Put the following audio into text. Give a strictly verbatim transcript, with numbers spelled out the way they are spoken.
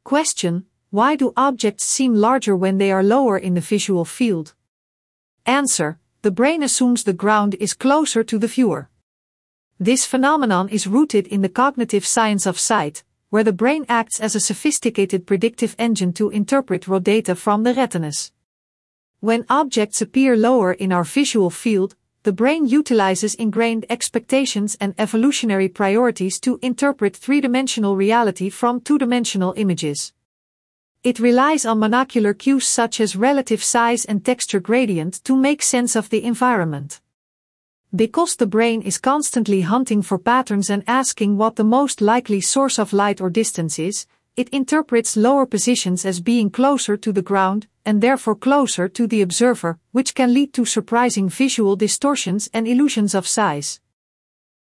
Question: why do objects seem larger when they are lower in the visual field? Answer: the brain assumes the ground is closer to the viewer. This phenomenon is rooted in the cognitive science of sight, where the brain acts as a sophisticated predictive engine to interpret raw data from the retinas. When objects appear lower in our visual field, the brain utilizes ingrained expectations and evolutionary priorities to interpret three-dimensional reality from two-dimensional images. It relies on monocular cues such as relative size and texture gradient to make sense of the environment. Because the brain is constantly hunting for patterns and asking what the most likely source of light or distance is, it interprets lower positions as being closer to the ground, and therefore closer to the observer, which can lead to surprising visual distortions and illusions of size.